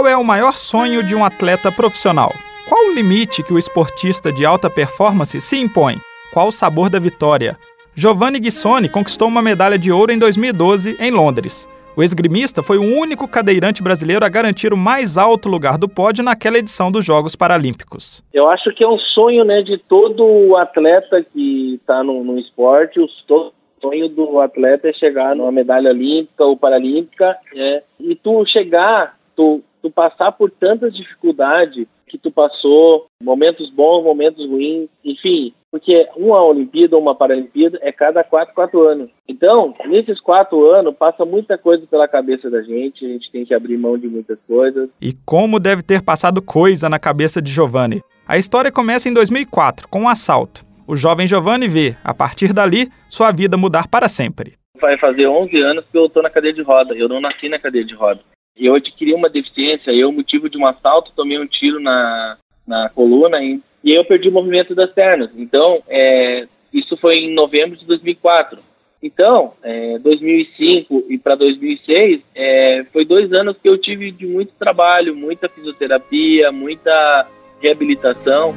Qual é o maior sonho de um atleta profissional? Qual o limite que o esportista de alta performance se impõe? Qual o sabor da vitória? Giovanni Guissoni conquistou uma medalha de ouro em 2012 em Londres. O esgrimista foi o único cadeirante brasileiro a garantir o mais alto lugar do pódio naquela edição dos Jogos Paralímpicos. Eu acho que é um sonho, né, de todo atleta que está no esporte. O sonho do atleta é chegar numa medalha olímpica ou paralímpica, né? E tu chegar, tu passar por tantas dificuldades que tu passou, momentos bons, momentos ruins, enfim, porque uma Olimpíada ou uma Paralimpíada é cada 4 anos. Então, nesses 4 anos, passa muita coisa pela cabeça da gente, a gente tem que abrir mão de muitas coisas. E como deve ter passado coisa na cabeça de Giovanni. A história começa em 2004, com um assalto. O jovem Giovanni vê, a partir dali, sua vida mudar para sempre. Vai fazer 11 anos que eu estou na cadeira de roda, eu não nasci na cadeira de roda. Eu adquiri uma deficiência, motivo de um assalto, tomei um tiro na coluna e eu perdi o movimento das pernas. Então, isso foi em novembro de 2004. Então, 2005 e para 2006, foi 2 anos que eu tive de muito trabalho, muita fisioterapia, muita reabilitação.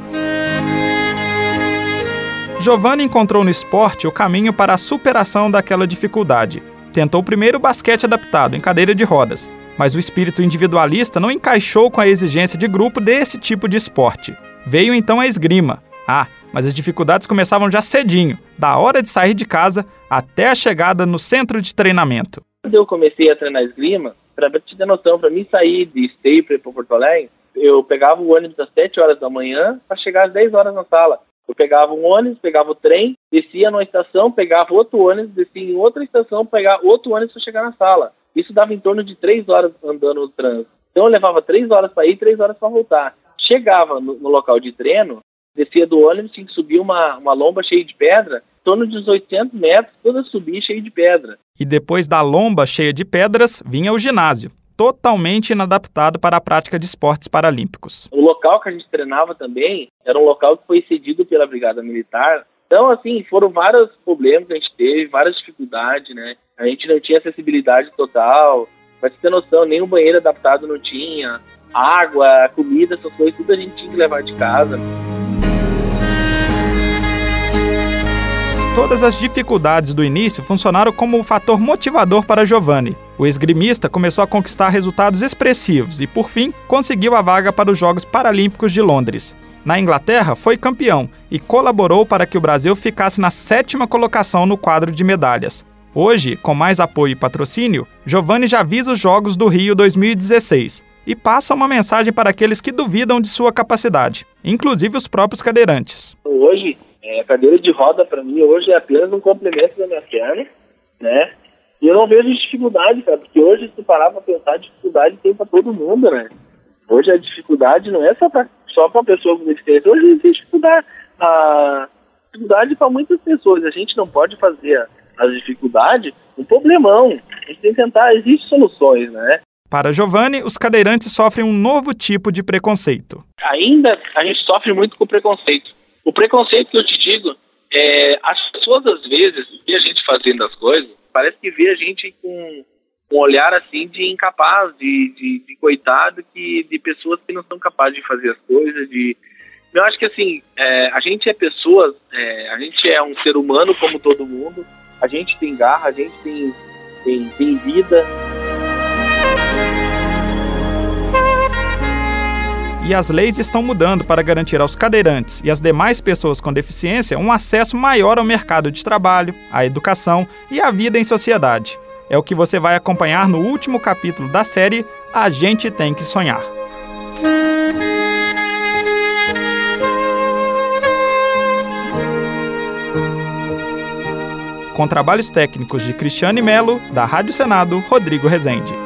Giovanni encontrou no esporte o caminho para a superação daquela dificuldade. Tentou primeiro o basquete adaptado, em cadeira de rodas, mas o espírito individualista não encaixou com a exigência de grupo desse tipo de esporte. Veio então a esgrima. Mas as dificuldades começavam já cedinho, da hora de sair de casa até a chegada no centro de treinamento. Quando eu comecei a treinar esgrima, para te ter noção, para mim sair de Esteio para Porto Alegre, eu pegava o ônibus às 7 horas da manhã para chegar às 10 horas na sala. Eu pegava um ônibus, pegava o trem, descia numa estação, pegava outro ônibus, descia em outra estação, pegava outro ônibus para chegar na sala. Isso dava em torno de 3 horas andando no trânsito. Então eu levava 3 horas para ir e 3 horas para voltar. Chegava no local de treino, descia do ônibus, tinha que subir uma lomba cheia de pedra, em torno de uns 800 metros, toda subir cheia de pedra. E depois da lomba cheia de pedras, vinha o ginásio, totalmente inadaptado para a prática de esportes paralímpicos. O local que a gente treinava também era um local que foi cedido pela Brigada Militar. Então, assim, foram vários problemas que a gente teve, várias dificuldades, né? A gente não tinha acessibilidade total. Pra você ter noção, nem um banheiro adaptado não tinha. Água, comida, essas coisas, tudo a gente tinha que levar de casa. Todas as dificuldades do início funcionaram como um fator motivador para Giovanni. O esgrimista começou a conquistar resultados expressivos e, por fim, conseguiu a vaga para os Jogos Paralímpicos de Londres. Na Inglaterra, foi campeão e colaborou para que o Brasil ficasse na 7ª colocação no quadro de medalhas. Hoje, com mais apoio e patrocínio, Giovanni já visa os Jogos do Rio 2016 e passa uma mensagem para aqueles que duvidam de sua capacidade, inclusive os próprios cadeirantes. Hoje, a cadeira de roda, para mim, hoje é apenas um complemento da minha perna, né? E eu não vejo dificuldade, cara, porque hoje, se tu parar para pensar, dificuldade tem para todo mundo, né? Hoje a dificuldade não é só para pessoa com deficiência. Hoje existe dificuldade para muitas pessoas. A gente não pode fazer as dificuldades um problemão. A gente tem que tentar, existem soluções, né? Para Giovanni, os cadeirantes sofrem um novo tipo de preconceito. Ainda a gente sofre muito com preconceito. O preconceito que eu te digo as pessoas às vezes vê a gente fazendo as coisas, parece que vê a gente com um olhar assim de incapaz, de coitado, de pessoas que não são capazes de fazer as coisas. Eu acho que assim, a gente é pessoas, a gente é um ser humano como todo mundo, a gente tem garra, a gente tem vida. E as leis estão mudando para garantir aos cadeirantes e às demais pessoas com deficiência um acesso maior ao mercado de trabalho, à educação e à vida em sociedade. É o que você vai acompanhar no último capítulo da série A Gente Tem que Sonhar. Com trabalhos técnicos de Cristiane Melo, da Rádio Senado, Rodrigo Rezende.